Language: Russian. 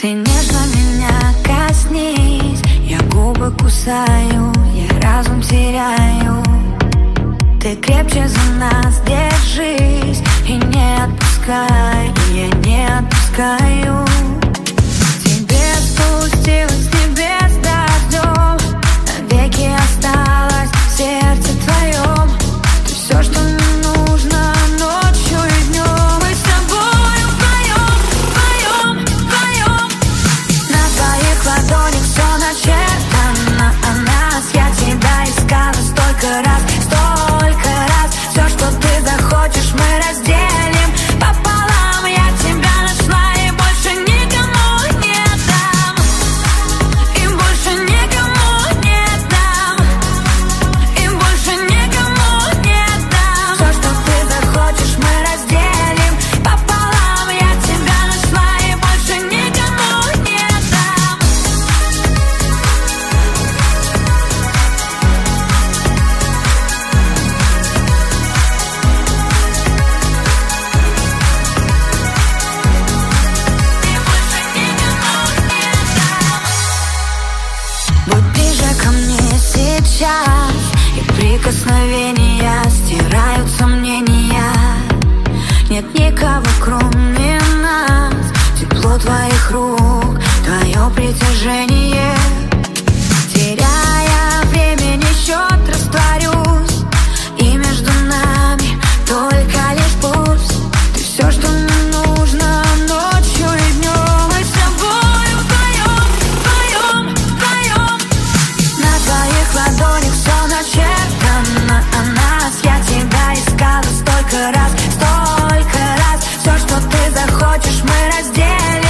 Ты нежно меня коснись, я губы кусаю, я разум теряю. Ты крепче за нас держись и не отпускай, я не отпускаю. Тебе спустилась с небес дождем, навеки осталось в сердце твоем. Ты все, что мне нужно ночью и днем. Мы с тобой вдвоем, вдвоем, вдвоем. На твоих ладонях все начертано о нас. Я тебя искала столько раз, столько раз. Все, что ты захочешь, мы разделим пополам. Я тебя нашла и больше никому не дам. И больше никому не дам. И больше никому не дам. Все, что ты захочешь, мы разделим пополам. Я тебя нашла и больше никому не дам. Будь ближе ко мне сейчас, и прикосновения стирают сомнения. Нет никого, кроме нас. Тепло твоих рук, твое притяжение. Теряя времени счет, растворюсь, и между нами только лишь пусть. Ты все, что мне нужно ночью и днем. Мы с тобой вдвоем, вдвоем, вдвоем. На твоих ладонях все начертано о нас. Я тебя искала столько раз, столько раз. Все, что ты захочешь, мы разделим